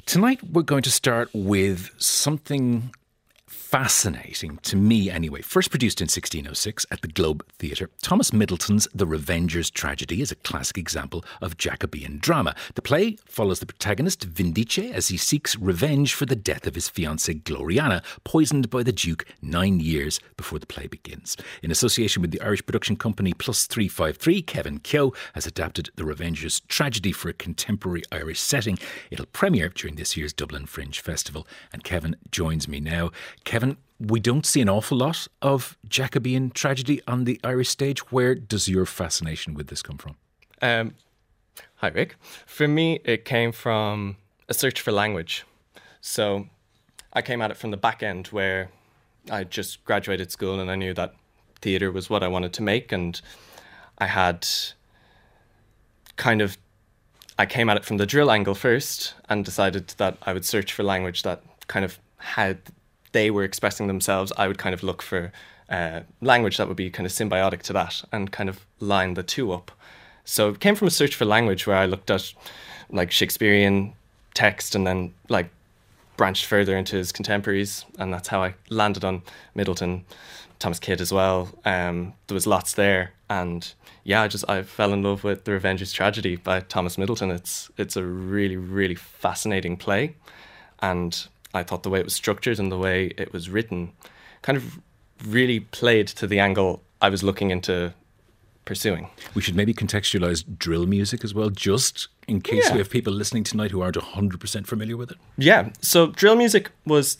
Tonight we're going to start with something fascinating, to me anyway. First produced in 1606 at the Globe Theatre, Thomas Middleton's The Revenger's Tragedy is a classic example of Jacobean drama. The play follows the protagonist Vindice as he seeks revenge for the death of his fiancée Gloriana, poisoned by the Duke 9 years before the play begins. In association with the Irish production company Plus 353, Kevin Keogh has adapted The Revenger's Tragedy for a contemporary Irish setting. It'll premiere during this year's Dublin Fringe Festival, and Kevin joins me now. Kevin, we don't see an awful lot of Jacobean tragedy on the Irish stage. Where does your fascination with this come from? Hi, Rick. For me, it came from a search for language. So I came at it from the back end where I just graduated school and I knew that theatre was what I wanted to make. And I came at it from the drill angle first and decided that I would search for language that kind of had they were expressing themselves. I would kind of look for language that would be kind of symbiotic to that and kind of line the two up. So it came from a search for language where I looked at like Shakespearean text and then like branched further into his contemporaries, and that's how I landed on Middleton, Thomas Kidd as well. There was lots there, and yeah, I fell in love with The Revenger's Tragedy by Thomas Middleton. It's a really, really fascinating play, and I thought the way it was structured and the way it was written kind of really played to the angle I was looking into pursuing. We should maybe contextualise drill music as well, just in case we have people listening tonight who aren't 100% familiar with it. Yeah, so drill music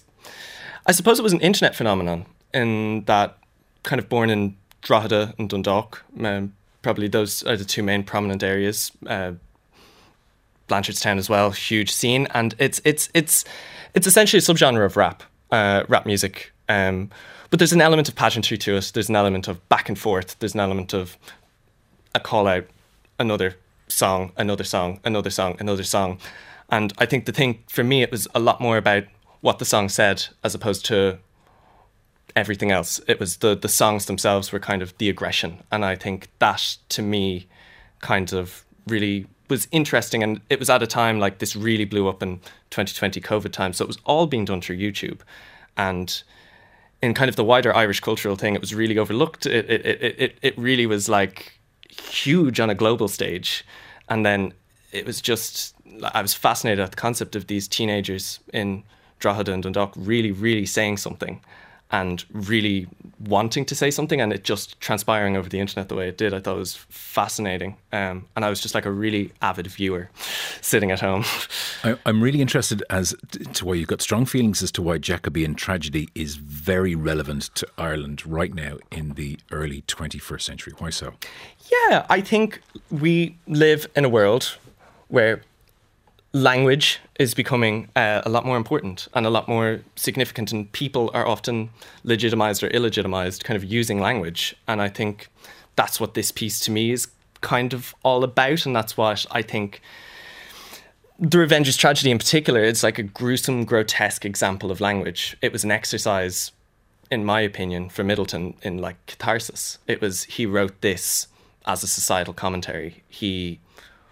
I suppose it was an internet phenomenon in that kind of born in Drogheda and Dundalk. Probably those are the two main prominent areas. Blanchardstown as well, huge scene, and it's essentially a subgenre of rap music. But there's an element of pageantry to it. There's an element of back and forth. There's an element of a call out, another song, another song, another song, another song. And I think the thing for me, it was a lot more about what the song said as opposed to everything else. It was the songs themselves were kind of the aggression. And I think that to me kind of really was interesting, and it was at a time like this really blew up in 2020 COVID time, so it was all being done through YouTube, and in kind of the wider Irish cultural thing, it was really overlooked. It really was like huge on a global stage, and then it was just, I was fascinated at the concept of these teenagers in Drogheda and Dundalk really, really saying something and really wanting to say something, and it just transpiring over the internet the way it did. I thought it was fascinating. And I was just like a really avid viewer sitting at home. I'm really interested as to why you've got strong feelings as to why Jacobean tragedy is very relevant to Ireland right now in the early 21st century. Why so? Yeah, I think we live in a world where language is becoming a lot more important and a lot more significant, and people are often legitimized or illegitimized kind of using language. And I think that's what this piece to me is kind of all about, and that's what I think The Revenger's Tragedy in particular is like a gruesome, grotesque example of language. It was an exercise, in my opinion, for Middleton in like catharsis. He wrote this as a societal commentary. He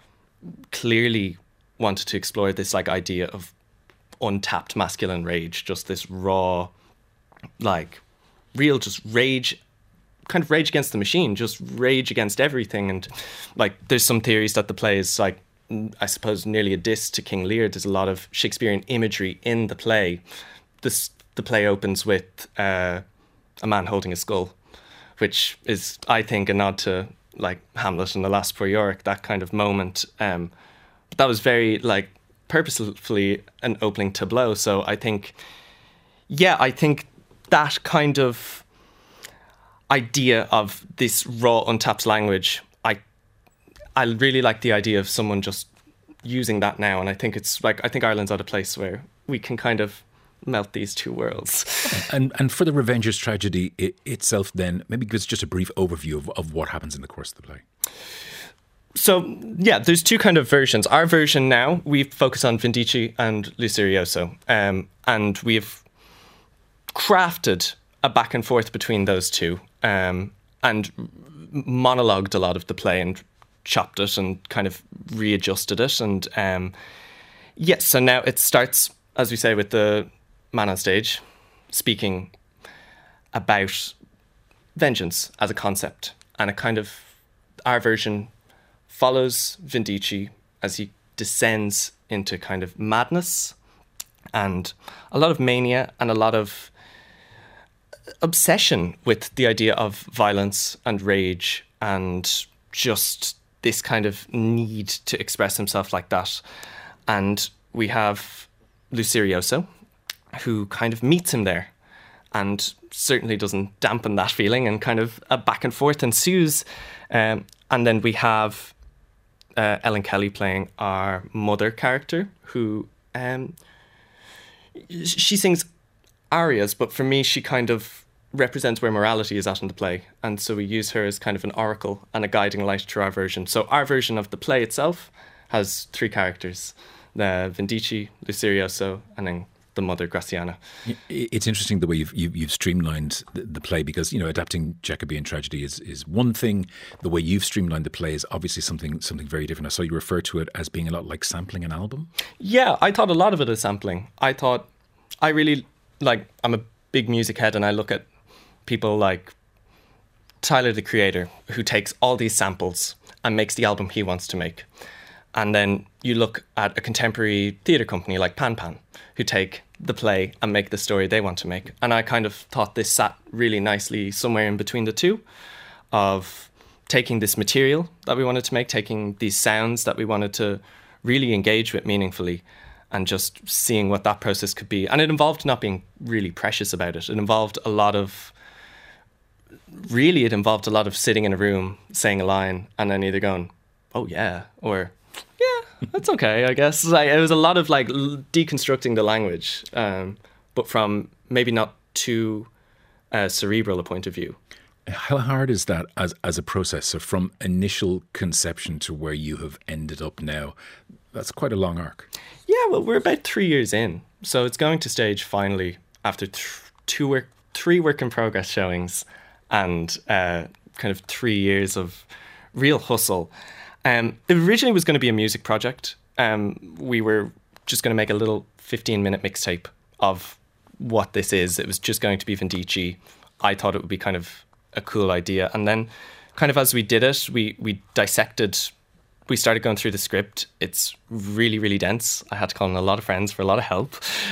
clearly wanted to explore this like idea of untapped masculine rage, just this raw, like real just rage, kind of rage against the machine, just rage against everything. And like there's some theories that the play is like, I suppose, nearly a diss to King Lear. There's a lot of Shakespearean imagery in the play. The play opens with a man holding a skull, which is, I think, a nod to like Hamlet and Alas Poor Yorick, that kind of moment. But that was very like purposefully an opening tableau. So I think that kind of idea of this raw, untapped language, I really like the idea of someone just using that now. And I think I think Ireland's at a place where we can kind of melt these two worlds. And for The Revenger's Tragedy itself then, maybe give us just a brief overview of what happens in the course of the play. So, yeah, there's two kind of versions. Our version now, we focus on Vindice and Lucirioso, and we've crafted a back and forth between those two, and monologued a lot of the play and chopped it and kind of readjusted it. And Yes, so now it starts, as we say, with the man on stage speaking about vengeance as a concept. And our version follows Vindici as he descends into kind of madness and a lot of mania and a lot of obsession with the idea of violence and rage and just this kind of need to express himself like that. And we have Lucirioso, who kind of meets him there and certainly doesn't dampen that feeling, and kind of a back and forth ensues. And then we have Ellen Kelly playing our mother character, who she sings arias, but for me she kind of represents where morality is at in the play, and so we use her as kind of an oracle and a guiding light to our version. So our version of the play itself has three characters: Vindici, Lucirioso, and then the mother, Graciana. It's interesting the way you've streamlined the play, because adapting Jacobean tragedy is one thing. The way you've streamlined the play is obviously something very different. I saw you refer to it as being a lot like sampling an album. Yeah, I thought a lot of it as sampling. I'm a big music head, and I look at people like Tyler, the Creator, who takes all these samples and makes the album he wants to make. And then you look at a contemporary theatre company like Pan Pan, who take the play and make the story they want to make. And I kind of thought this sat really nicely somewhere in between the two, of taking this material that we wanted to make, taking these sounds that we wanted to really engage with meaningfully, and just seeing what that process could be. And it involved not being really precious about it. It involved a lot of sitting in a room, saying a line, and then either going, oh yeah, or yeah, that's okay, I guess. It was a lot of deconstructing the language, but from maybe not too cerebral a point of view. How hard is that as a process? So from initial conception to where you have ended up now, that's quite a long arc. Yeah, well, we're about 3 years in, so it's going to stage finally after three work in progress showings and kind of 3 years of real hustle. It originally was going to be a music project. We were just going to make a little 15-minute mixtape of what this is. It was just going to be Vindici. I thought it would be kind of a cool idea. And then kind of as we did it, we dissected. We started going through the script. It's really, really dense. I had to call in a lot of friends for a lot of help.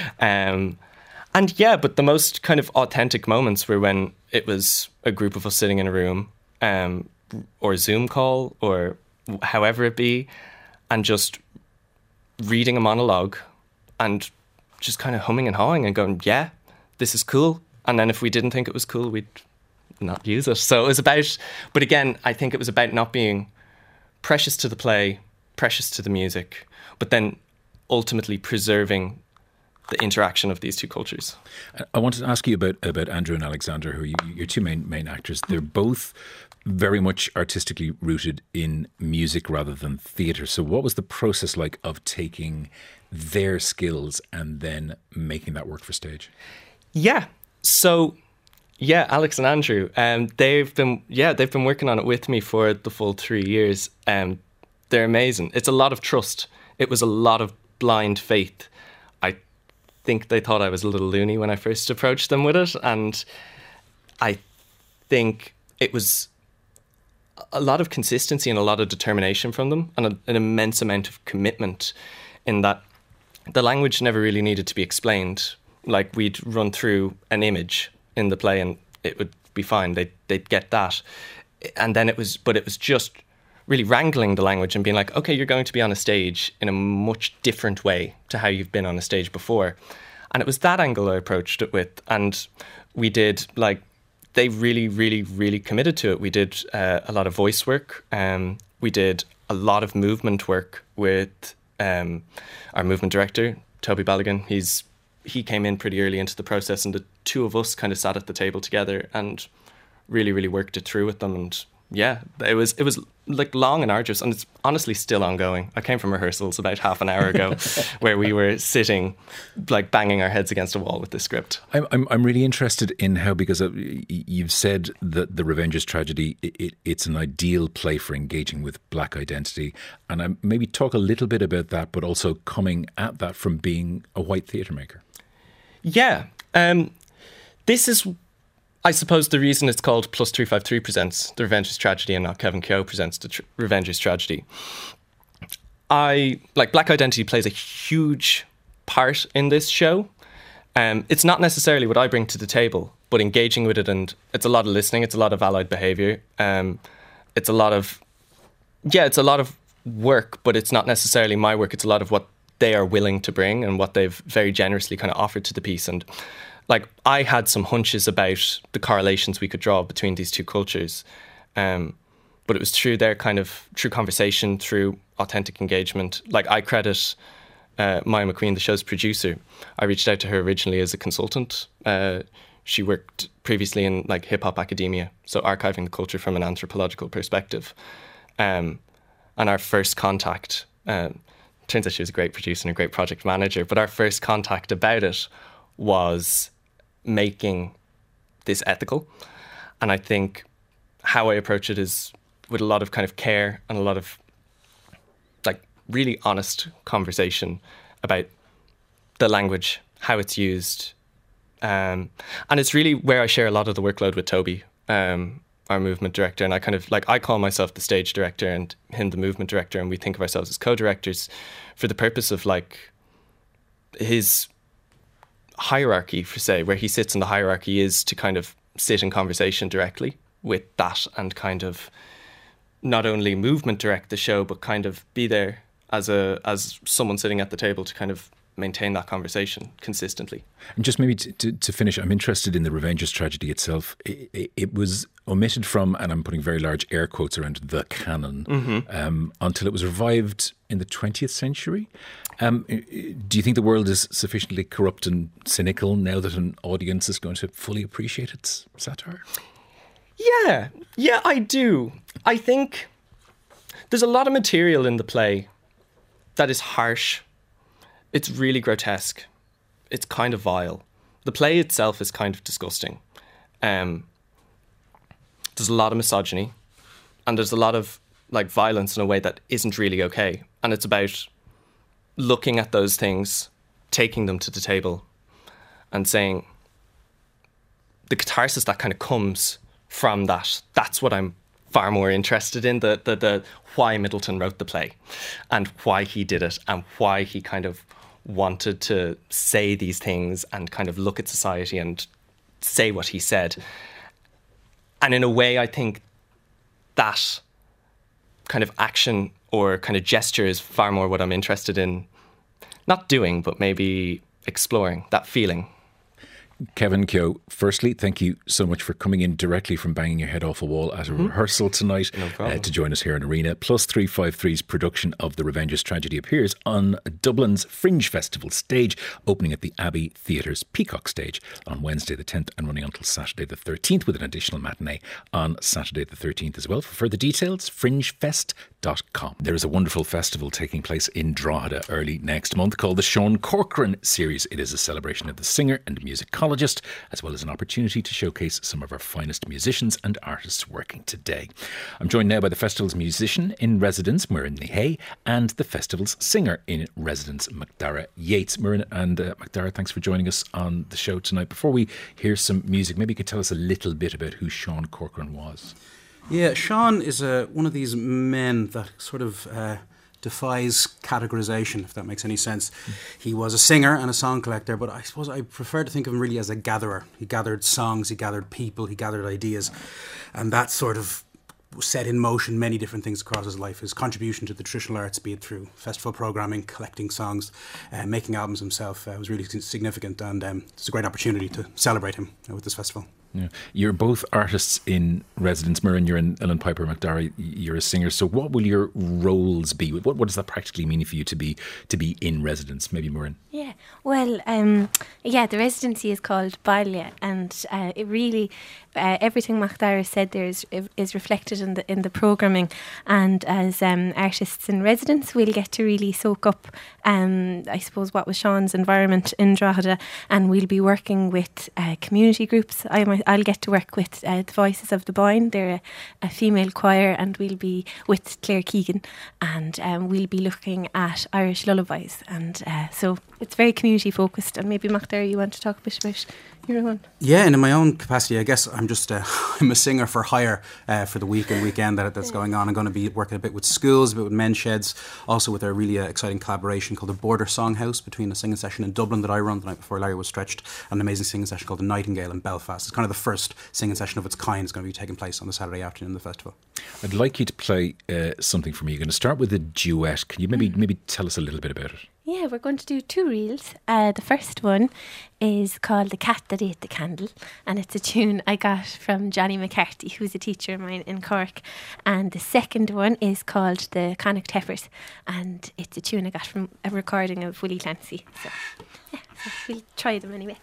But the most kind of authentic moments were when it was a group of us sitting in a room, or a Zoom call, or however it be, and just reading a monologue and just kind of humming and hawing and going, yeah, this is cool. And then if we didn't think it was cool, we'd not use it. So it was about, but again, I think it was about not being precious to the play, precious to the music, but then ultimately preserving the interaction of these two cultures. I wanted to ask you about Andrew and Alexander, who are your two main actors. They're both very much artistically rooted in music rather than theatre. So what was the process like of taking their skills and then making that work for stage? Yeah. So, yeah, Alex and Andrew, they've been working on it with me for the full 3 years. They're amazing. It's a lot of trust. It was a lot of blind faith. I think they thought I was a little loony when I first approached them with it, and I think it was a lot of consistency and a lot of determination from them, and an immense amount of commitment, in that the language never really needed to be explained. Like, we'd run through an image in the play and it would be fine. They'd get that. And then it was just really wrangling the language and being like, okay, you're going to be on a stage in a much different way to how you've been on a stage before. And it was that angle I approached it with. And we did, they really, really, really committed to it. We did a lot of voice work. We did a lot of movement work with our movement director, Toby Balogun. He came in pretty early into the process, and the two of us kind of sat at the table together and really, really worked it through with them. And yeah, it was like long and arduous, and it's honestly still ongoing. I came from rehearsals about half an hour ago where we were sitting like banging our heads against a wall with this script. I'm really interested in how, because you've said that The Revenger's Tragedy, it's an ideal play for engaging with Black identity, and I maybe talk a little bit about that, but also coming at that from being a white theatre maker. Yeah, this is, I suppose, the reason it's called Plus 353 Presents The Revenger's Tragedy and not Kevin Keogh Presents The Revenger's Tragedy. Black identity plays a huge part in this show. It's not necessarily what I bring to the table, but engaging with it, and it's a lot of listening, it's a lot of allied behaviour. It's a lot of work, but it's not necessarily my work. It's a lot of what they are willing to bring and what they've very generously kind of offered to the piece. And like, I had some hunches about the correlations we could draw between these two cultures. But it was through their kind of true conversation, through authentic engagement. Like, I credit Maya McQueen, the show's producer. I reached out to her originally as a consultant. She worked previously in like hip hop academia, so archiving the culture from an anthropological perspective. And our first contact, turns out she was a great producer and a great project manager, but our first contact about it was making this ethical. And I think how I approach it is with a lot of kind of care and a lot of like really honest conversation about the language, how it's used. And it's really where I share a lot of the workload with Toby, our movement director. And I kind of like, I call myself the stage director and him the movement director. And we think of ourselves as co-directors for the purpose of like his hierarchy, for say, where he sits in the hierarchy is to kind of sit in conversation directly with that and kind of not only movement direct the show, but kind of be there as someone sitting at the table to kind of maintain that conversation consistently. And just maybe to finish, I'm interested in The Revenger's Tragedy itself. It was omitted from, and I'm putting very large air quotes around the canon, until it was revived in the 20th century. Do you think the world is sufficiently corrupt and cynical now that an audience is going to fully appreciate its satire? Yeah, I do. I think there's a lot of material in the play that is harsh. It's really grotesque. It's kind of vile. The play itself is kind of disgusting. There's a lot of misogyny, and there's a lot of like violence in a way that isn't really okay. And it's about looking at those things, taking them to the table, and saying the catharsis that kind of comes from that. That's what I'm far more interested in, the why Middleton wrote the play and why he did it and why he kind of wanted to say these things and kind of look at society and say what he said. And in a way, I think that kind of action or kind of gesture is far more what I'm interested in, not doing, but maybe exploring, that feeling. Kevin Keogh, firstly, thank you so much for coming in directly from banging your head off a wall at a rehearsal tonight to join us here in Arena. Plus 353's production of The Revenger's Tragedy appears on Dublin's Fringe Festival stage, opening at the Abbey Theatre's Peacock stage on Wednesday the 10th and running until Saturday the 13th, with an additional matinee on Saturday the 13th as well. For further details, fringefest.com. There is a wonderful festival taking place in Drogheda early next month called the Sean Corcoran Series. It is a celebration of the singer and musicologist, as well as an opportunity to showcase some of our finest musicians and artists working today. I'm joined now by the festival's musician in residence, Muireann Ní Hé, and the festival's singer in residence, McDara Yates. Muireann and McDara, thanks for joining us on the show tonight. Before we hear some music, maybe you could tell us a little bit about who Sean Corcoran was. Yeah, Sean is one of these men that sort of defies categorization, if that makes any sense. He was a singer and a song collector, but I suppose I prefer to think of him really as a gatherer. He gathered songs, he gathered people, he gathered ideas, and that sort of set in motion many different things across his life. His contribution to the traditional arts, be it through festival programming, collecting songs, making albums himself, was really significant, and it's a great opportunity to celebrate him with this festival. Yeah. You're both artists in residence. Muireann, you're in Ellen Piper, McDara, you're a singer. So what will your roles be? What does that practically mean for you to be in residence? Maybe Muireann. Yeah, well, the residency is called Baile, and it really everything McDara said there is reflected in the programming. And as artists in residence, we'll get to really soak up, I suppose, what was Sean's environment in Drogheda, and we'll be working with community groups. I'll get to work with the Voices of the Boyne. They're a female choir, and we'll be with Claire Keegan, and we'll be looking at Irish lullabies, and so it's very community focused. And maybe McDara, you want to talk a bit about your own? Yeah, and in my own capacity, I guess I'm just I'm a singer for hire for the week and weekend that's going on. I'm going to be working a bit with schools, a bit with men's sheds, also with a really exciting collaboration called the Border Song House between a singing session in Dublin that I run the night before Larry was stretched, and an amazing singing session called the Nightingale in Belfast. It's kind of the first singing session of its kind. It's going to be taking place on the Saturday afternoon of the festival. I'd like you to play something for me. You're going to start with a duet. Can you maybe tell us a little bit about it? Yeah, we're going to do 2 reels. The first one is called The Cat That Ate the Candle, and it's a tune I got from Johnny McCarthy, who's a teacher of mine in Cork. And the second one is called The Connacht Heifers, and it's a tune I got from a recording of Willie Clancy. So, yeah, so we'll try them anyway.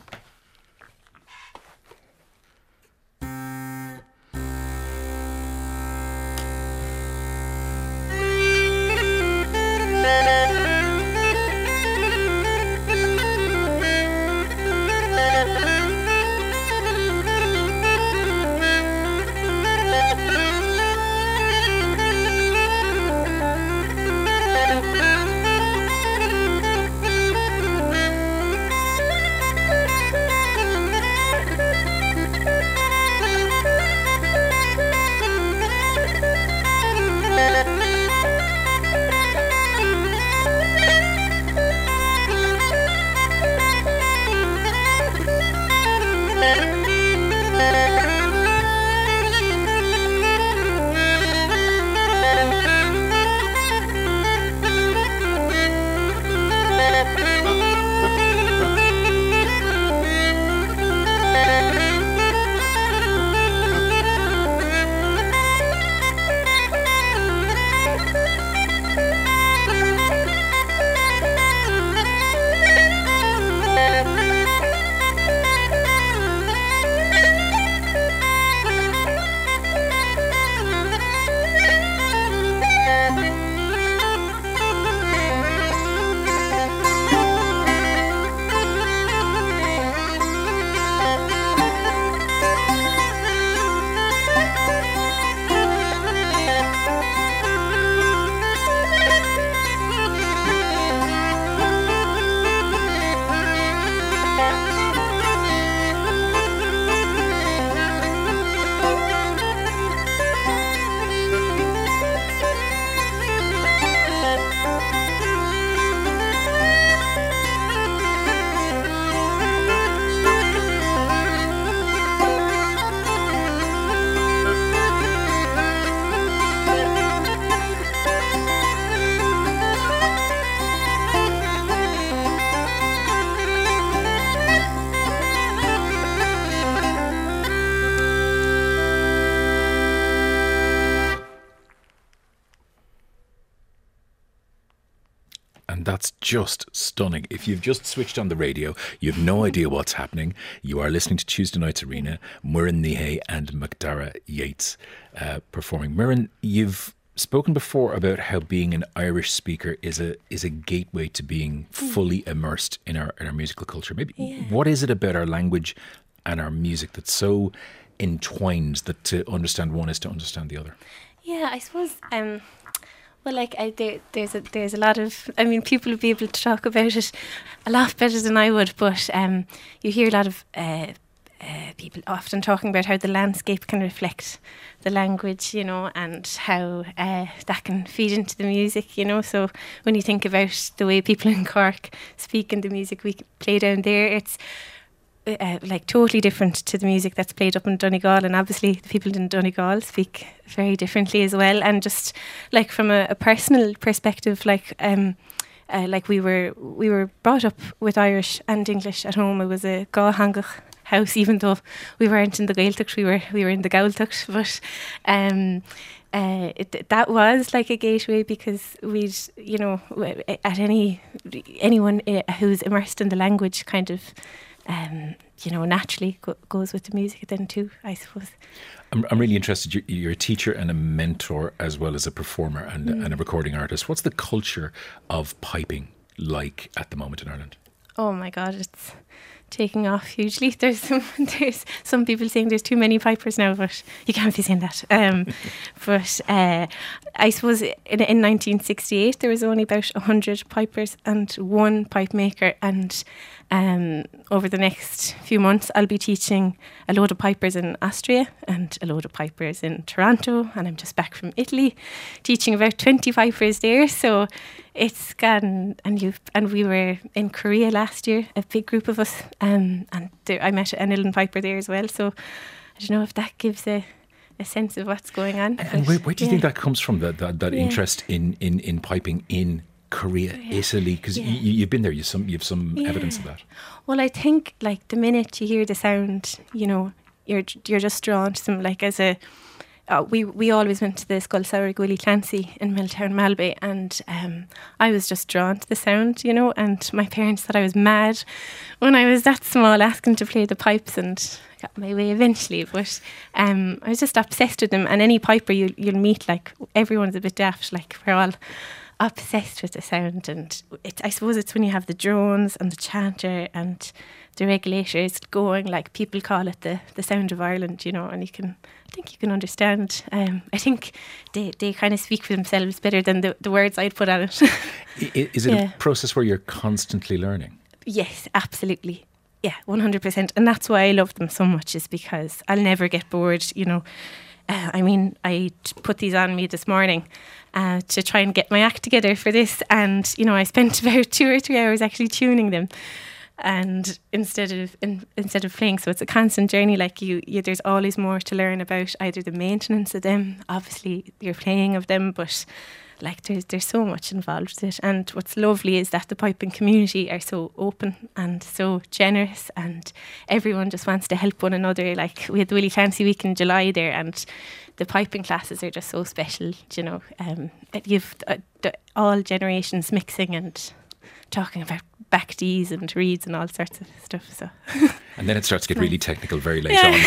That's just stunning. If you've just switched on the radio, you have no idea what's happening. You are listening to Tuesday Night's Arena, Muireann Nihay and McDara Yates performing. Muireann, you've spoken before about how being an Irish speaker is a gateway to being fully immersed in our musical culture. Maybe what is it about our language and our music that's so entwined that to understand one is to understand the other? Yeah, I suppose. Well, like there's a lot of. I mean, people would be able to talk about it a lot better than I would. But you hear a lot of people often talking about how the landscape can reflect the language, you know, and how that can feed into the music, you know. So when you think about the way people in Cork speak and the music we play down there, it's like totally different to the music that's played up in Donegal, and obviously the people in Donegal speak very differently as well. And just like from a personal perspective, like we were brought up with Irish and English at home. It was a Gá Hangach house, even though we weren't in the Gaeltacht, we were in the Gaeltacht. But that was like a gateway, because we'd, you know, at anyone who's immersed in the language kind of, you know, naturally goes with the music then too, I suppose. I'm really interested. You're a teacher and a mentor as well as a performer and a recording artist. What's the culture of piping like at the moment in Ireland? Oh my God, it's taking off hugely. There's some people saying there's too many pipers now, but you can't be saying that. But I suppose in 1968 there was only about 100 pipers and one pipe maker, and over the next few months I'll be teaching a load of pipers in Austria and a load of pipers in Toronto, and I'm just back from Italy teaching about 20 pipers there. So it's gone, and we were in Korea last year, a big group of us, and I met an Uilleann piper there as well. So I don't know if that gives a sense of what's going on. And where do you think that comes from, that interest in piping in Korea, Italy? Because you've been there, you've some evidence of that. Well, I think like the minute you hear the sound, you know, you're just drawn to them. Like as a we always went to the Scoil Sourigh Willie Clancy in Milltown Malbay, and I was just drawn to the sound, you know, and my parents thought I was mad when I was that small asking to play the pipes, and I got my way eventually, but I was just obsessed with them. And any piper you'll meet, like everyone's a bit daft, like we're all obsessed with the sound. And I suppose it's when you have the drones and the chanter and the regulators going, like people call it the sound of Ireland, you know, and I think you can understand. I think they kind of speak for themselves better than the words I'd put on it. Is it a process where you're constantly learning? Yes, absolutely. Yeah, 100%. And that's why I love them so much, is because I'll never get bored, you know. I mean, I put these on me this morning to try and get my act together for this, and, you know, I spent about 2 or 3 hours actually tuning them. And instead of playing, so it's a constant journey. Like you there's always more to learn about either the maintenance of them, obviously your playing of them, but like there's so much involved with it. And what's lovely is that the piping community are so open and so generous, and everyone just wants to help one another. Like we had the Willie Clancy week in July there, and the piping classes are just so special, you know. You've all generations mixing and talking about back D's and reeds and all sorts of stuff. So, and then it starts to get really technical very late on.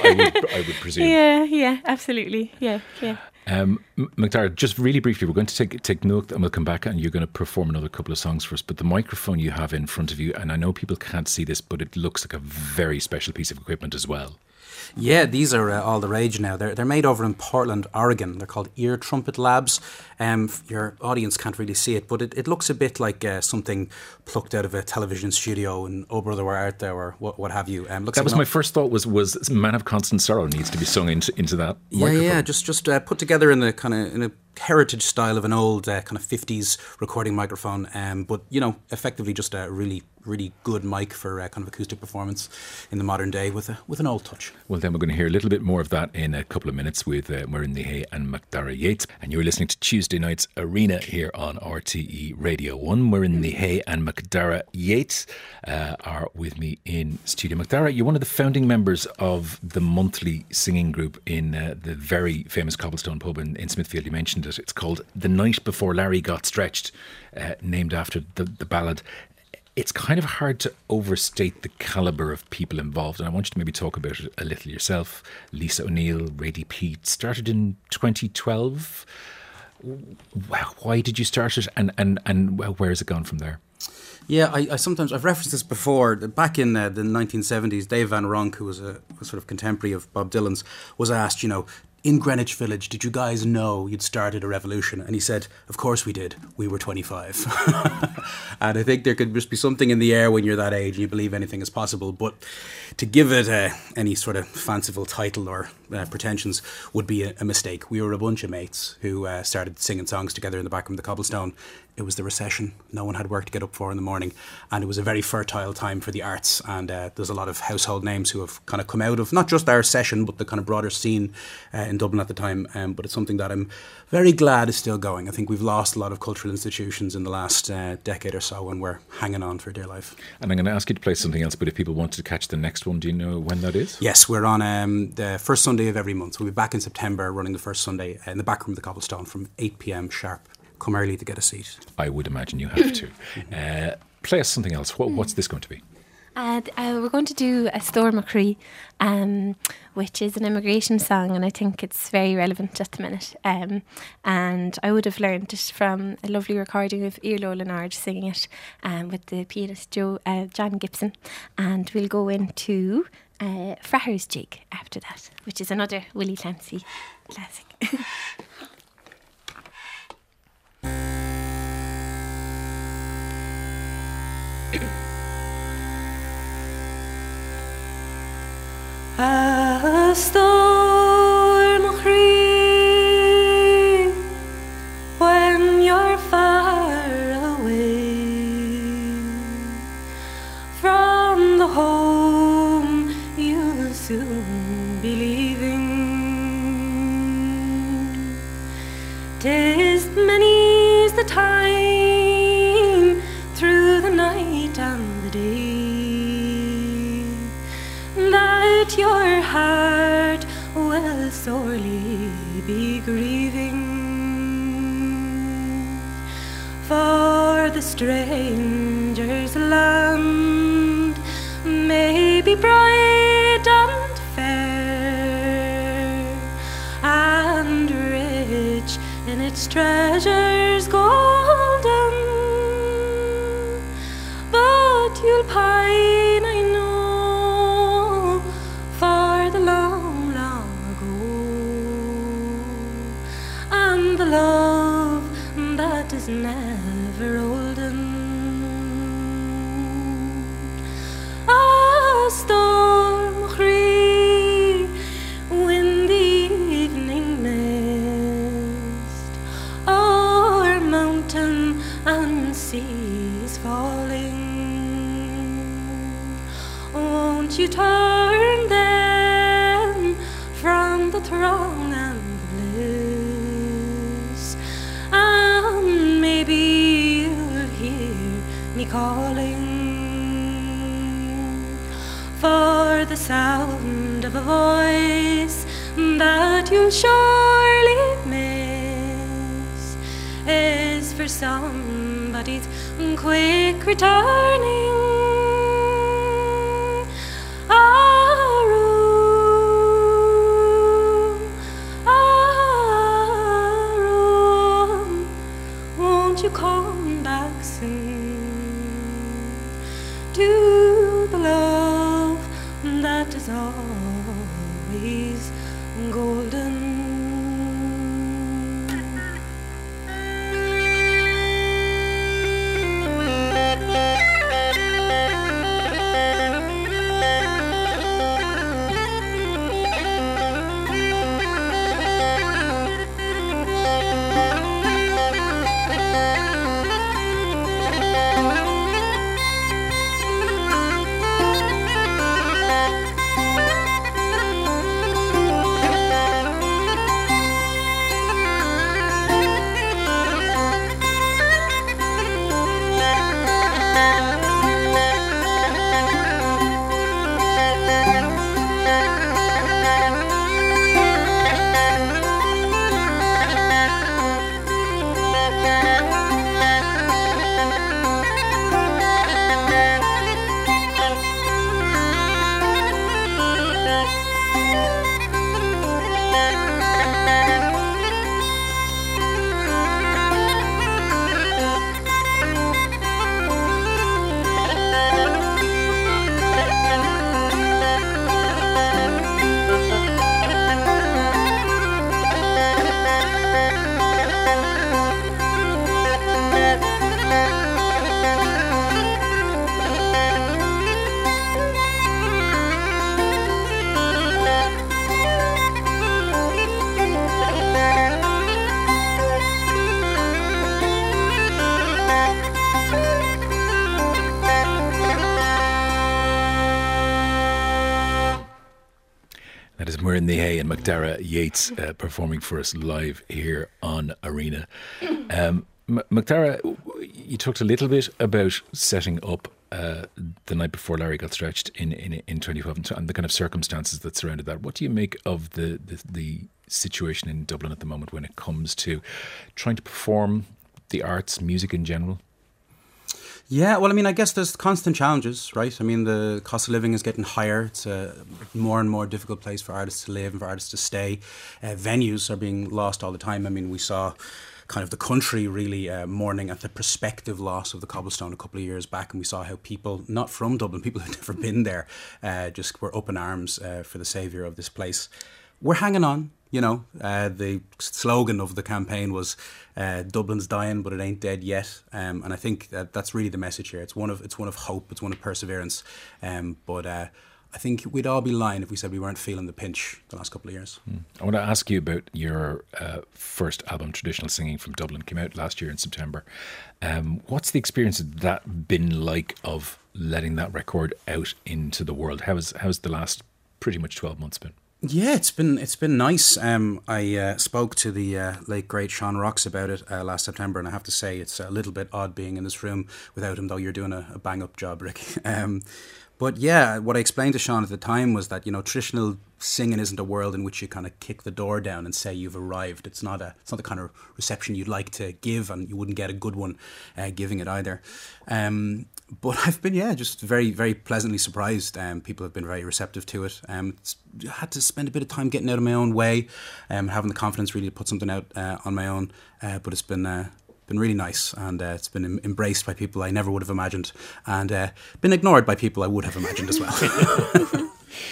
I would presume. Yeah, absolutely. Yeah. McDara, just really briefly, we're going to take note, and we'll come back, and you're going to perform another couple of songs for us. But the microphone you have in front of you, and I know people can't see this, but it looks like a very special piece of equipment as well. Yeah, these are all the rage now. They're made over in Portland, Oregon. They're called Ear Trumpet Labs. Your audience can't really see it, but it looks a bit like something plucked out of a television studio in Oh Brother Where Art Thou, or what have you. That was my first thought, was Man of Constant Sorrow needs to be sung into that microphone. Yeah, just put together in a heritage style of an old kind of 50s recording microphone, but, you know, effectively just a really good mic for kind of acoustic performance in the modern day with an old touch. Well, then we're going to hear a little bit more of that in a couple of minutes with Muireann Ní Hé and McDara Yates. And you're listening to Tuesday Night's Arena here on RTE Radio 1. Muireann Ní Hé and McDara Yates are with me in studio. McDara, you're one of the founding members of the monthly singing group in the very famous Cobblestone pub in Smithfield. You mentioned it. It's called The Night Before Larry Got Stretched, named after the ballad. It's kind of hard to overstate the calibre of people involved, and I want you to maybe talk about it a little yourself. Lisa O'Neill, Rady Pete, started in 2012. Why did you start it, and where has it gone from there? Yeah, I sometimes, I've referenced this before. Back in the 1970s, Dave Van Ronk, who was a sort of contemporary of Bob Dylan's, was asked, you know, in Greenwich Village, did you guys know you'd started a revolution? And he said, of course we did. We were 25. And I think there could just be something in the air when you're that age and you believe anything is possible. But to give it any sort of fanciful title or pretensions would be a mistake. We were a bunch of mates who started singing songs together in the back room of the Cobblestone it was the recession. No one had work to get up for in the morning, and it was a very fertile time for the arts. And there's a lot of household names who have kind of come out of not just our session, but the kind of broader scene in Dublin at the time. But it's something that I'm very glad is still going. I think we've lost a lot of cultural institutions in the last decade or so, and we're hanging on for dear life. And I'm going to ask you to play something else, but if people wanted to catch the next one, do you know when that is? Yes, we're on the first Sunday of every month. We'll be back in September running the first Sunday in the back room of the Cobblestone from 8 p.m. sharp. Come early to get a seat. I would imagine you have to. Play us something else. What's this going to be? We're going to do a Storm McCree, which is an immigration song, and I think it's very relevant at the minute. And I would have learned it from a lovely recording of Iarla Leonard singing it with the pianist John Gibson. And we'll go into Fraher's Jig after that, which is another Willie Clancy classic. A storm McCree, when you're far away from the home you'll soon be leaving. 'Tis many's the time through the night and the day that your heart will sorely be grieving, for the stranger's land may be bright and fair and rich in its treasures golden, but you'll pine, I know, for the long, long ago, and the love that is never olden. A storm McCree, when the evening mist o'er mountain and sea is falling, won't you turn then from the throng and the bliss, and maybe you'll hear me calling, for the sound of a voice that you'll surely miss is for somebody's quick returning. Won't you come back soon to the love that is always golden? That is Muireann Nihay and McDara Yates performing for us live here on Arena. McDara, you talked a little bit about setting up the night before Larry got stretched in 2012 and the kind of circumstances that surrounded that. What do you make of the situation in Dublin at the moment when it comes to trying to perform the arts, music in general? Yeah, well, I mean, I guess there's constant challenges, right? I mean, the cost of living is getting higher. It's a more and more difficult place for artists to live and for artists to stay. Venues are being lost all the time. I mean, we saw kind of the country really mourning at the prospective loss of the Cobblestone a couple of years back, and we saw how people, not from Dublin, people who'd never been there, just were up in arms for the saviour of this place. We're hanging on. You know, the slogan of the campaign was Dublin's dying, but it ain't dead yet. And I think that's really the message here. It's one of hope. It's one of perseverance. But I think we'd all be lying if we said we weren't feeling the pinch the last couple of years. I want to ask you about your first album, Traditional Singing from Dublin, came out last year in September. What's the experience of that been like, of letting that record out into the world? How's the last pretty much 12 months been? Yeah, it's been nice. I spoke to the late great Sean Rocks about it last September, and I have to say it's a little bit odd being in this room without him, though you're doing a bang up job, Rick. But yeah, what I explained to Sean at the time was that, you know, traditional singing isn't a world in which you kind of kick the door down and say you've arrived. It's not the kind of reception you'd like to give, and you wouldn't get a good one giving it either. But I've been, just very, very pleasantly surprised. People have been very receptive to it. I had to spend a bit of time getting out of my own way, having the confidence really to put something out on my own. But it's been really nice, and it's been embraced by people I never would have imagined, and been ignored by people I would have imagined as well.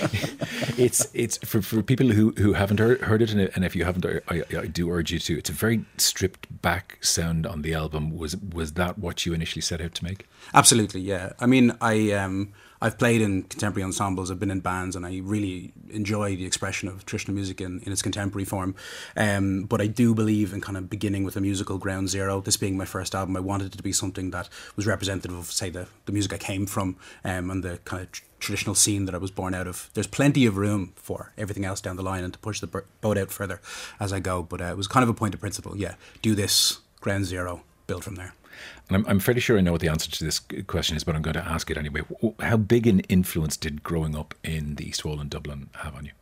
It's for people who haven't heard it, and if you haven't, I do urge you to. It's a very stripped back sound on the album. Was that what you initially set out to make? Absolutely, yeah. I mean, I've played in contemporary ensembles, I've been in bands, and I really enjoy the expression of traditional music in its contemporary form. But I do believe in kind of beginning with a musical ground zero. This being my first album, I wanted it to be something that was representative of, say, the music I came from, and the kind of traditional scene that I was born out of. There's plenty of room for everything else down the line and to push the boat out further as I go. But it was kind of a point of principle. Yeah, do this, ground zero, build from there. And I'm fairly sure I know what the answer to this question is, but I'm going to ask it anyway. How big an influence did growing up in the East Wall in Dublin have on you?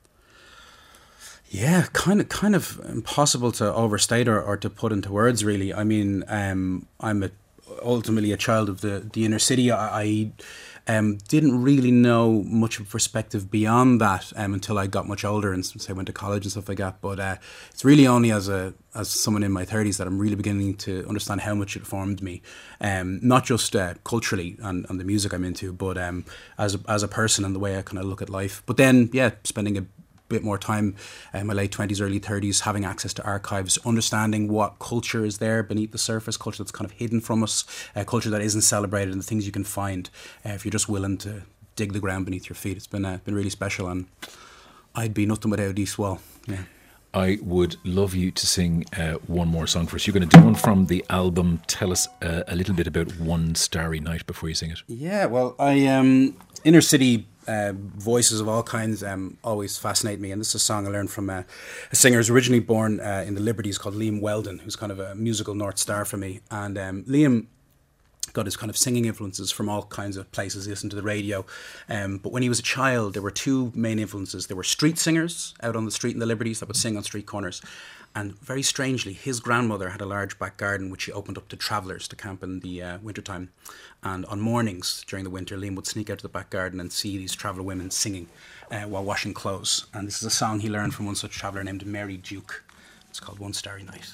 Yeah, kind of impossible to overstate or to put into words, really. I mean, I'm ultimately a child of the inner city. I didn't really know much of perspective beyond that until I got much older and say went to college and stuff like that. But it's really only as someone in my 30s that I'm really beginning to understand how much it formed me, not just culturally and the music I'm into, but as a person and the way I kind of look at life. But then, spending a bit more time in my late 20s, early 30s, having access to archives, understanding what culture is there beneath the surface, culture that's kind of hidden from us, culture that isn't celebrated, and the things you can find if you're just willing to dig the ground beneath your feet. It's been really special, and I'd be nothing without East Wall. Yeah. I would love you to sing one more song for us. You're going to do one from the album. Tell us a little bit about One Starry Night before you sing it. Yeah, well, inner city voices of all kinds always fascinate me, and this is a song I learned from a singer who's originally born in the Liberties called Liam Weldon, who's kind of a musical North Star for me. And Liam got his kind of singing influences from all kinds of places. He listened to the radio, but when he was a child, there were two main influences. There were street singers out on the street in the Liberties that would sing on street corners. And very strangely, his grandmother had a large back garden which she opened up to travellers to camp in the wintertime. And on mornings during the winter, Liam would sneak out to the back garden and see these traveller women singing while washing clothes. And this is a song he learned from one such traveller named Mary Duke. It's called One Starry Night.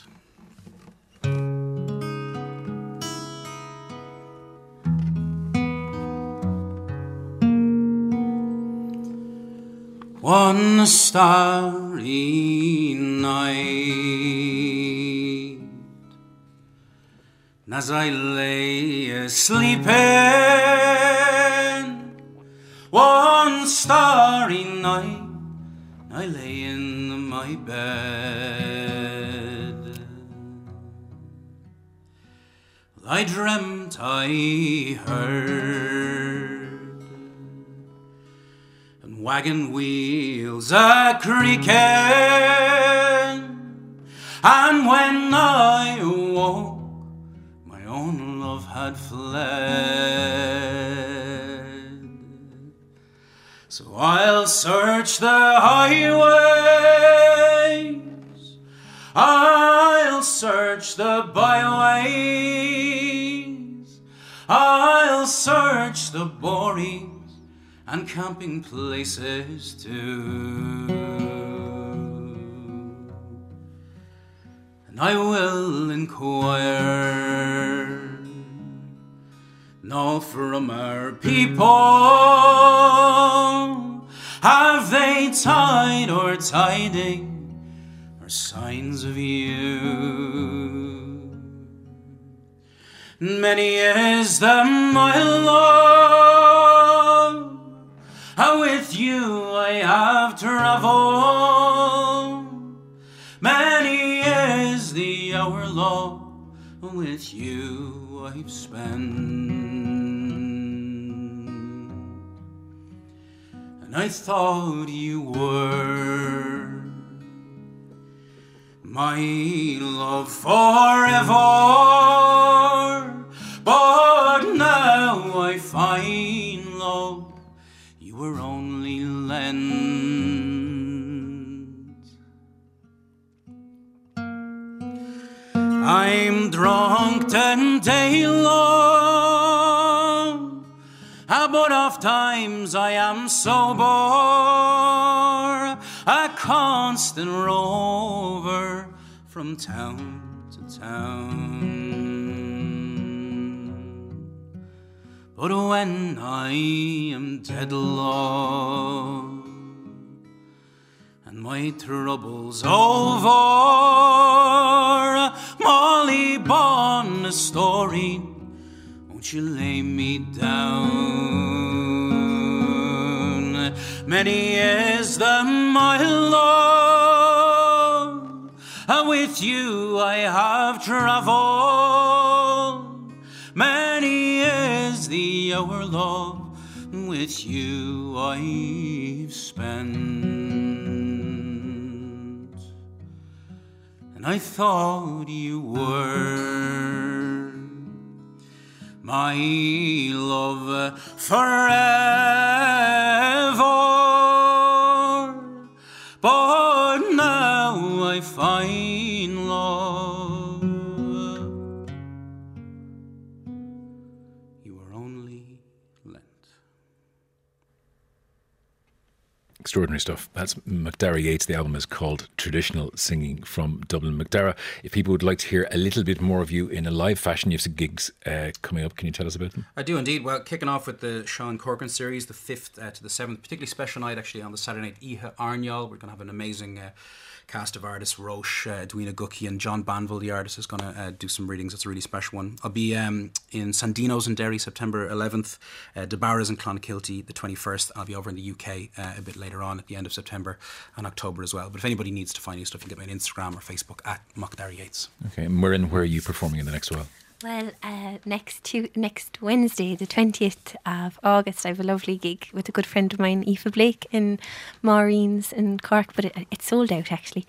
One starry night, as I lay a-sleeping, one starry night, I lay in my bed. I dreamt I heard wagon wheels a creaking, and when I awoke, my own love had fled. So I'll search the highways, I'll search the byways, I'll search the boring and camping places too, and I will inquire now from our people, have they tide or tiding or signs of you? Many is the mile with you I have travelled, many is the hour long with you I've spent, and I thought you were my love forever, but now I find love you were only lent. I'm drunk 10 day long, but oft times I am sober, a constant rover from town to town. But when I am dead, love, and my troubles over, Molly Bon, a story, won't you lay me down? Many is the mile long, with you I have travelled, many is the hour long with you I've spent, and I thought you were my love forever, but now I find love you were only lent. Extraordinary stuff. That's McDara Yates. The album is called Traditional Singing from Dublin. McDara, if people would like to hear a little bit more of you in a live fashion, you have some gigs coming up. Can you tell us about them? I do indeed. Well, kicking off with the Sean Corcoran series, the 5th to the 7th, particularly special night actually on the Saturday night, Iha Arnyal. We're going to have an amazing cast of artists, Roche, Edwina Gucki and John Banville, the artist, is going to do some readings. It's a really special one. I'll be in Sandino's in Derry, September 11th, DeBarra's in Clonakilty, the 21st. I'll be over in the UK a bit later on at the end of September and October as well. But if anybody needs to find new stuff, you can get me on Instagram or Facebook at McDara Yates. Okay, and where are you performing in the next while? Well, next Wednesday, the 20th of August, I have a lovely gig with a good friend of mine, Aoife Blake, in Maureen's in Cork, but it's sold out actually.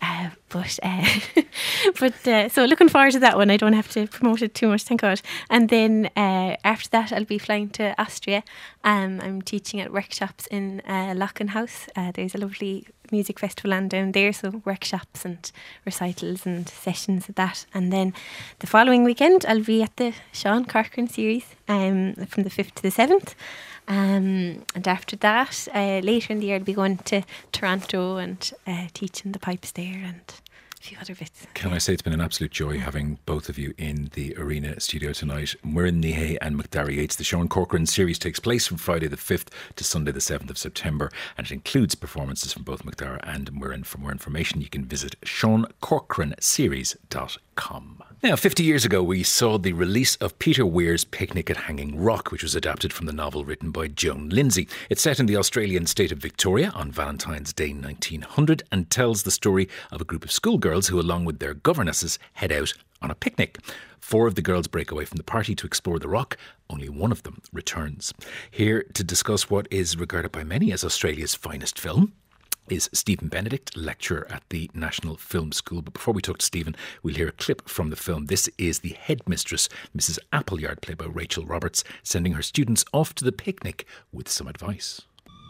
So looking forward to that one. I don't have to promote it too much, thank God. And then after that, I'll be flying to Austria. I'm teaching at workshops in Locken House. There's a lovely music festival on down there, so workshops and recitals and sessions at that. And then the following weekend I'll be at the Sean Corcoran series from the 5th to the 7th, and after that later in the year I'll be going to Toronto and teaching the pipes there and a few other bits. Can I say it's been an absolute joy having both of you in the Arena studio tonight. Muireann Nahay and McDara Yates. The Sean Corcoran series takes place from Friday the 5th to Sunday the 7th of September, and it includes performances from both McDara and Muireann. For more information you can visit seancorcoranseries.ie. Now, 50 years ago, we saw the release of Peter Weir's Picnic at Hanging Rock, which was adapted from the novel written by Joan Lindsay. It's set in the Australian state of Victoria on Valentine's Day 1900 and tells the story of a group of schoolgirls who, along with their governesses, head out on a picnic. 4 of the girls break away from the party to explore the rock. Only one of them returns. Here to discuss what is regarded by many as Australia's finest film is Stephen Benedict, lecturer at the National Film School. But before we talk to Stephen, we'll hear a clip from the film. This is the headmistress, Mrs. Appleyard, played by Rachel Roberts, sending her students off to the picnic with some advice.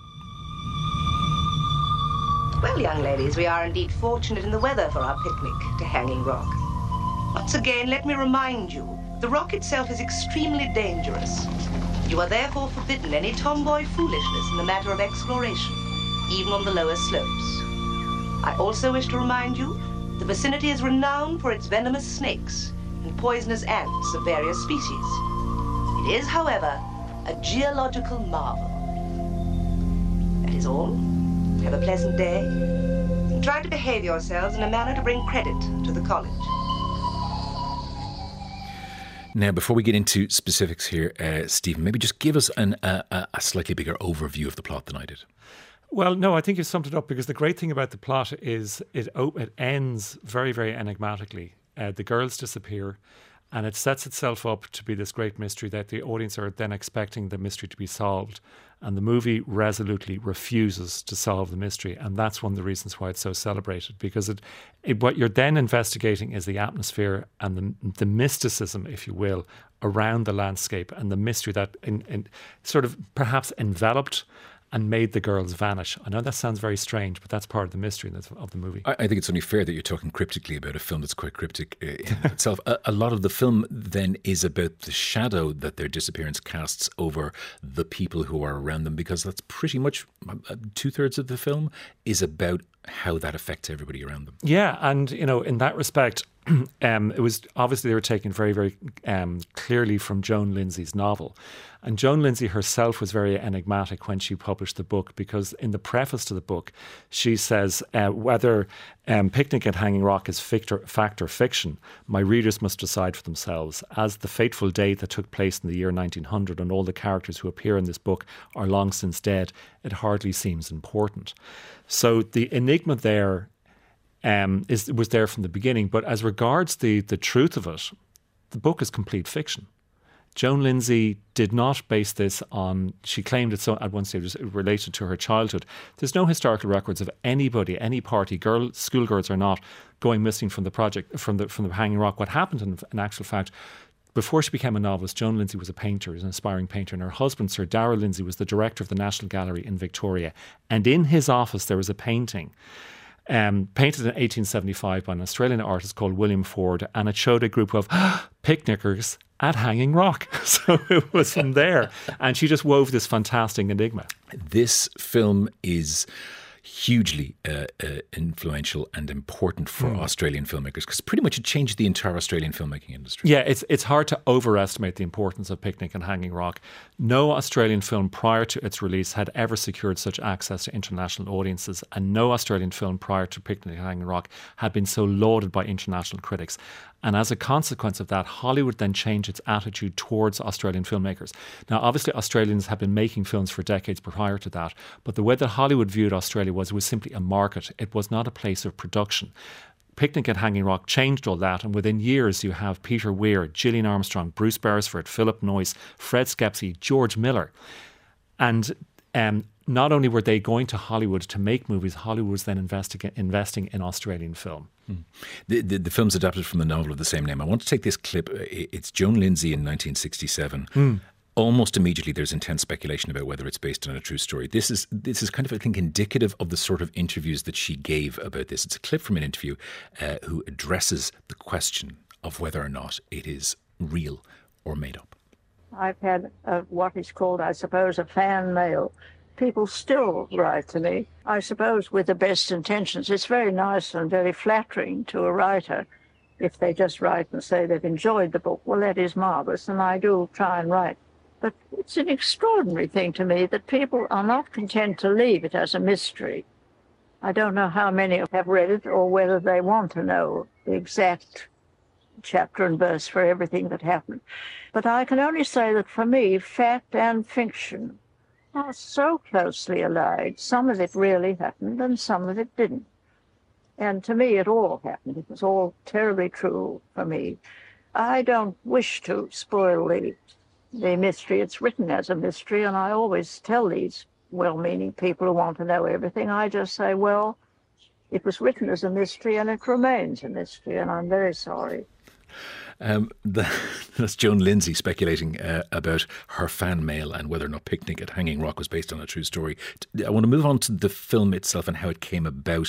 Well, young ladies, we are indeed fortunate in the weather for our picnic to Hanging Rock. Once again, let me remind you, the rock itself is extremely dangerous. You are therefore forbidden any tomboy foolishness in the matter of exploration, even on the lower slopes. I also wish to remind you, the vicinity is renowned for its venomous snakes and poisonous ants of various species. It is, however, a geological marvel. That is all. Have a pleasant day, and try to behave yourselves in a manner to bring credit to the college. Now, before we get into specifics here, Stephen, maybe just give us a slightly bigger overview of the plot than I did. Well, no, I think you summed it up, because the great thing about the plot is it ends very, very enigmatically. The girls disappear, and it sets itself up to be this great mystery that the audience are then expecting the mystery to be solved. And the movie resolutely refuses to solve the mystery. And that's one of the reasons why it's so celebrated, because what you're then investigating is the atmosphere and the mysticism, if you will, around the landscape, and the mystery that in sort of perhaps enveloped and made the girls vanish. I know that sounds very strange, but that's part of the mystery of the movie. I think it's only fair that you're talking cryptically about a film that's quite cryptic in itself. A lot of the film then is about the shadow that their disappearance casts over the people who are around them, because that's pretty much 2/3 of the film is about how that affects everybody around them. Yeah, and in that respect, it was obviously they were taken very, very clearly from Joan Lindsay's novel. And Joan Lindsay herself was very enigmatic when she published the book, because in the preface to the book, she says, whether Picnic at Hanging Rock is fact or fiction, my readers must decide for themselves. As the fateful day that took place in the year 1900 and all the characters who appear in this book are long since dead, it hardly seems important. So the enigma there was there from the beginning. But as regards the truth of it, the book is complete fiction. Joan Lindsay did not base this on, she claimed it at one stage was related to her childhood. There's no historical records of anybody, any party, schoolgirls or not, going missing from the project, from the Hanging Rock. What happened in actual fact, before she became a novelist, Joan Lindsay was a painter, an aspiring painter, and her husband, Sir Darrell Lindsay, was the director of the National Gallery in Victoria. And in his office there was a painting painted in 1875 by an Australian artist called William Ford, and it showed a group of picnickers at Hanging Rock. So it was from there. And she just wove this fantastic enigma. This film is hugely influential and important for Australian filmmakers, because pretty much it changed the entire Australian filmmaking industry. Yeah, it's hard to overestimate the importance of Picnic and Hanging Rock. No Australian film prior to its release had ever secured such access to international audiences, and no Australian film prior to Picnic and Hanging Rock had been so lauded by international critics. And as a consequence of that, Hollywood then changed its attitude towards Australian filmmakers. Now, obviously, Australians have been making films for decades prior to that, but the way that Hollywood viewed Australia was it was simply a market. It was not a place of production. Picnic at Hanging Rock changed all that, and within years you have Peter Weir, Gillian Armstrong, Bruce Beresford, Philip Noyce, Fred Skepsey, George Miller. And not only were they going to Hollywood to make movies, Hollywood was then investing in Australian film. The film's adapted from the novel of the same name. I want to take this clip. It's Joan Lindsay in 1967. Almost immediately there's intense speculation about whether it's based on a true story. This is kind of, I think, indicative of the sort of interviews that she gave about this. It's a clip from an interview who addresses the question of whether or not it is real or made up. I've had what is called, I suppose, a fan mail. People still write to me, I suppose, with the best intentions. It's very nice and very flattering to a writer if they just write and say they've enjoyed the book. Well, that is marvellous, and I do try and write. But it's an extraordinary thing to me that people are not content to leave it as a mystery. I don't know how many have read it or whether they want to know the exact chapter and verse for everything that happened. But I can only say that for me, fact and fiction are so closely allied. Some of it really happened and some of it didn't. And to me, it all happened. It was all terribly true for me. I don't wish to spoil the mystery. It's written as a mystery, and I always tell these well-meaning people who want to know everything, I just say, well, it was written as a mystery and it remains a mystery, and I'm very sorry. That's Joan Lindsay speculating about her fan mail and whether or not Picnic at Hanging Rock was based on a true story. I want to move on to the film itself and how it came about.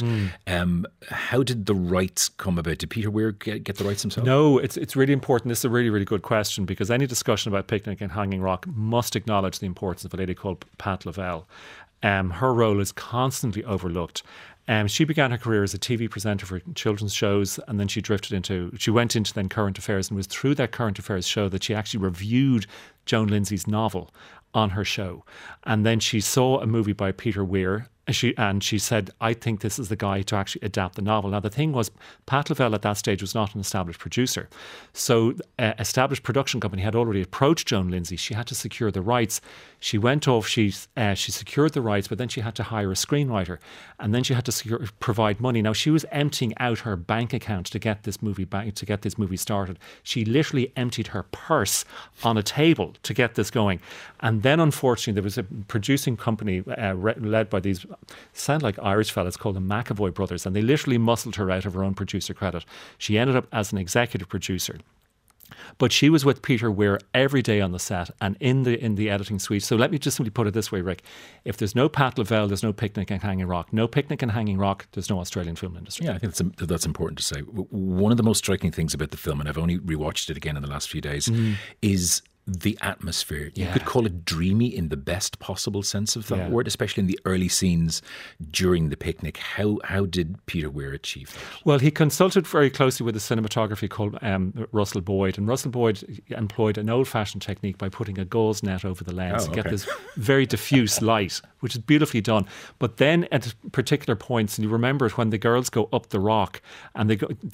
How did the rights come about? Did Peter Weir get the rights himself? No, it's really important. This is a really, really good question, because any discussion about Picnic at Hanging Rock must acknowledge the importance of a lady called Pat Lavelle. Her role is constantly overlooked. She began her career as a TV presenter for children's shows, and then she went into then Current Affairs, and it was through that Current Affairs show that she actually reviewed Joan Lindsay's novel on her show. And then she saw a movie by Peter Weir, and she said, I think this is the guy to actually adapt the novel. Now, the thing was, Pat Lavelle at that stage was not an established producer. So established production company had already approached Joan Lindsay. She had to secure the rights. She went off, she secured the rights, but then she had to hire a screenwriter. And then she had to provide money. Now, she was emptying out her bank account to get this movie started. She literally emptied her purse on a table to get this going. And then, unfortunately, there was a producing company led by these sound like Irish fellas called the McAvoy brothers, and they literally muscled her out of her own producer credit. She ended up as an executive producer. But she was with Peter Weir every day on the set and in the editing suite. So let me just simply put it this way, Rick. If there's no Pat Lavelle, there's no Picnic at Hanging Rock. No Picnic at Hanging Rock, there's no Australian film industry. Yeah, I think that's important to say. One of the most striking things about the film, and I've only rewatched it again in the last few days, is the atmosphere. You could call it dreamy in the best possible sense of that word, especially in the early scenes during the picnic. How did Peter Weir achieve that? Well, he consulted very closely with a cinematographer called Russell Boyd, and Russell Boyd employed an old-fashioned technique by putting a gauze net over the lens to get this very diffuse light, which is beautifully done. But then at particular points, and you remember it when the girls go up the rock and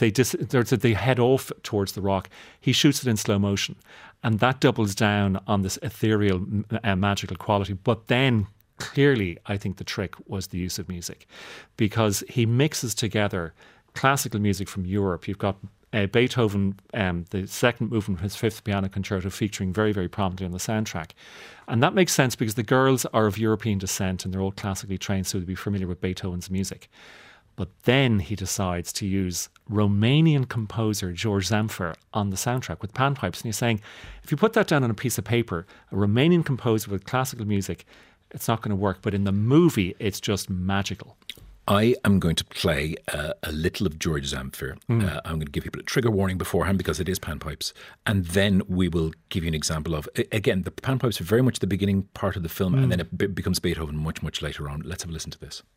they head off towards the rock, he shoots it in slow motion. And that doubles down on this ethereal, magical quality. But then, clearly, I think the trick was the use of music, because he mixes together classical music from Europe. You've got Beethoven, the second movement of his Fifth Piano Concerto, featuring very, very prominently on the soundtrack. And that makes sense because the girls are of European descent and they're all classically trained, so they'd be familiar with Beethoven's music. But then he decides to use Romanian composer George Zamfir on the soundtrack with panpipes. And he's saying, if you put that down on a piece of paper, a Romanian composer with classical music, it's not going to work. But in the movie, it's just magical. I am going to play a little of George Zamfir. I'm going to give people a trigger warning beforehand because it is panpipes. And then we will give you an example of, again, the panpipes are very much the beginning part of the film, and then it becomes Beethoven much, much later on. Let's have a listen to this.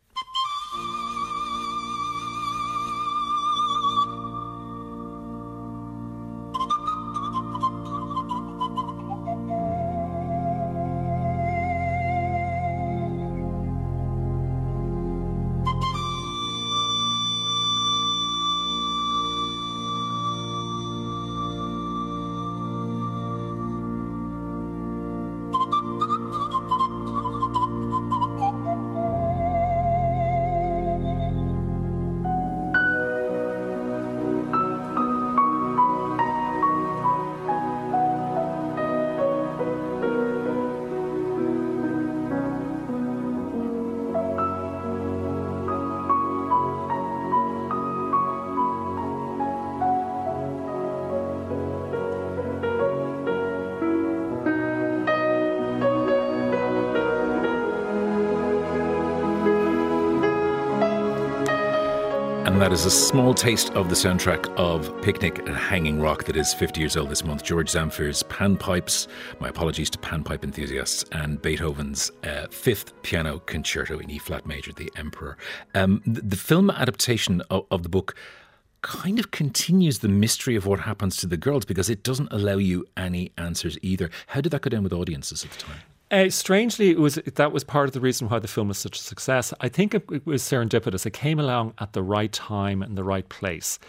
And that is a small taste of the soundtrack of Picnic at Hanging Rock that is 50 years old this month. George Zamfir's panpipes, my apologies to panpipe enthusiasts, and Beethoven's Fifth Piano Concerto in E-flat major, The Emperor. The film adaptation of the book kind of continues the mystery of what happens to the girls because it doesn't allow you any answers either. How did that go down with audiences at the time? Strangely, that was part of the reason why the film was such a success. I think it was serendipitous. It came along at the right time and the right place.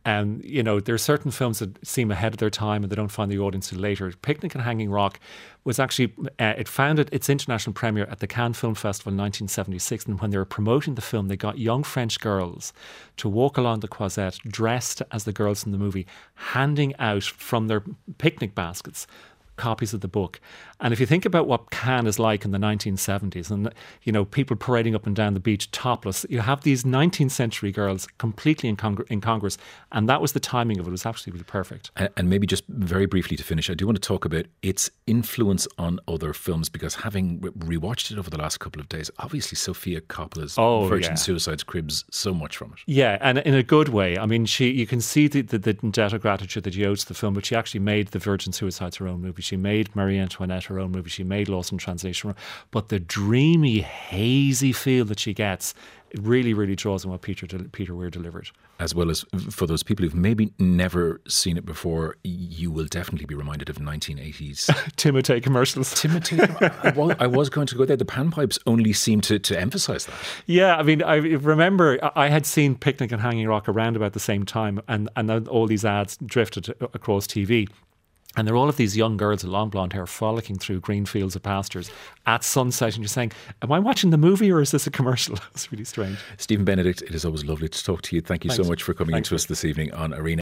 And, you know, there are certain films that seem ahead of their time and they don't find the audience till later. Picnic at Hanging Rock was actually, it founded its international premiere at the Cannes Film Festival in 1976. And when they were promoting the film, they got young French girls to walk along the Croisette dressed as the girls in the movie, handing out from their picnic baskets copies of the book. And if you think about what Cannes is like in the 1970s and, you know, people parading up and down the beach topless, you have these 19th century girls completely incongruous. And that was the timing of it. It was absolutely perfect. And maybe just very briefly to finish, I do want to talk about its influence on other films, because having rewatched it over the last couple of days, obviously Sofia Coppola's Virgin Suicides cribs so much from it. Yeah, and in a good way. I mean, you can see the debt of gratitude that she owes to the film, but she actually made The Virgin Suicides her own movie. She made Marie Antoinette her own movie. She made Lost in Translation. But the dreamy, hazy feel that she gets, it really, really draws on what Peter Weir delivered. As well as for those people who've maybe never seen it before, you will definitely be reminded of 1980s Timotei commercials. Timotei. I was going to go there. The panpipes only seem to emphasise that. Yeah, I mean, I remember I had seen Picnic at Hanging Rock around about the same time, and then all these ads drifted across TV. And there are all of these young girls with long blonde hair frolicking through green fields of pastures at sunset. And you're saying, am I watching the movie or is this a commercial? It's really strange. Stephen Benedict, it is always lovely to talk to you. Thank you so much for coming into us this evening on Arena.